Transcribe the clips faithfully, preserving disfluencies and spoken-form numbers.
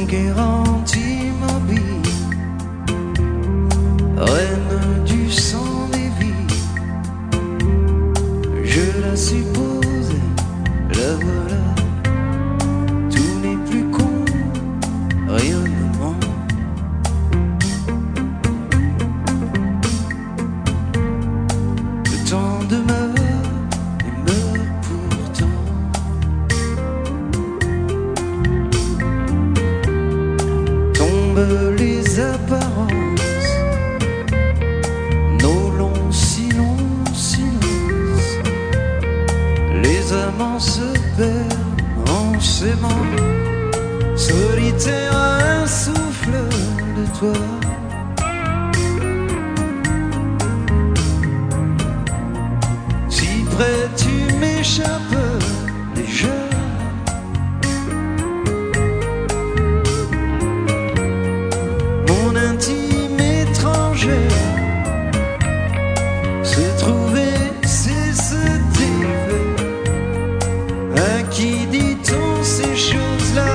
conquérante immobile, reine du sang des vies. Je la suppose, la voilà, tout n'est plus con, rien ne ment. Le temps demeure et meurt pourtant. Tombent les apparences, nos longs si longs silences. Les amants se perdent en s'aimant. Solitaire, un souffle de toi. Si près tu m'échappes déjà. Mon intime étranger, se trouver, c'est se défait. À qui dit-on ces choses-là?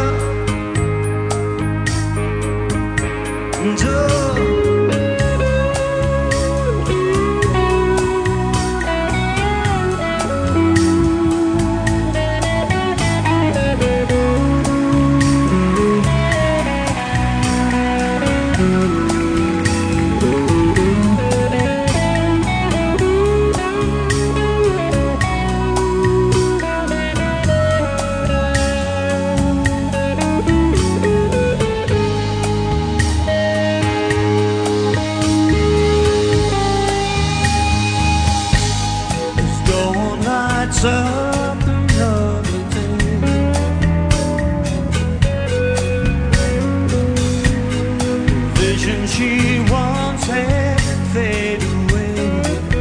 Up another day. Vision she once had fade away.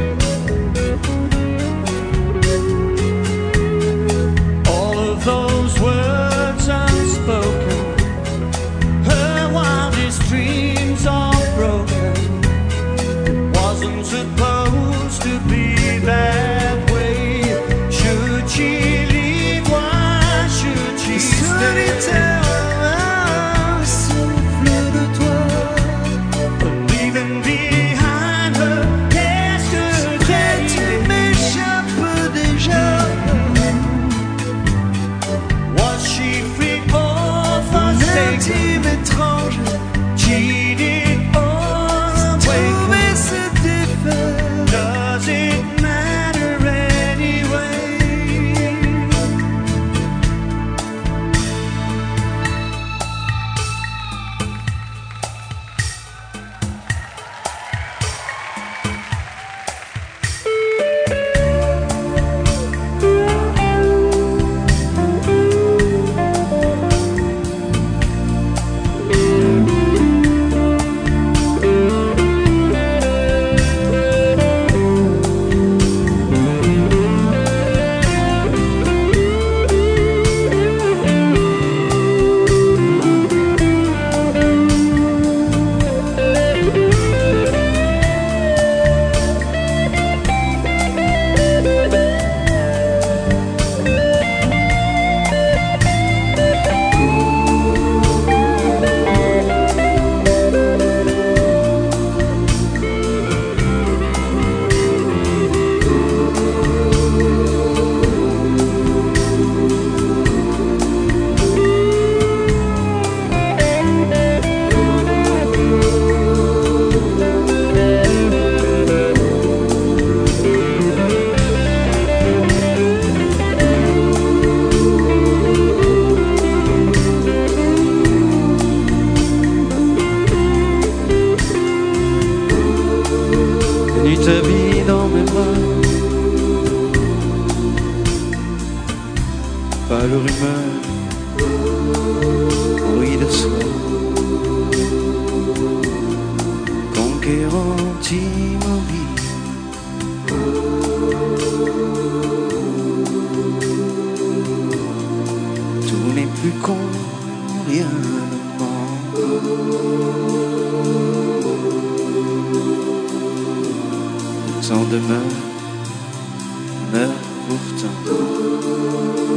All of those words unspoken, her wildest dreams are broken. It wasn't supposed to be that way. She leave, why should she solitaire, un souffle de toi. Leaving behind her yesterday. Tu m'échappes déjà. Was she free or forsaken? Intime étrange, cheated or trouver cet effet. Does it matter anyway? Ta vie dans mes bras, pas le rumeur, bruit de soie, conquérante immobile, tout n'est plus con, rien ne ment. Sans demeure, meurt pourtant.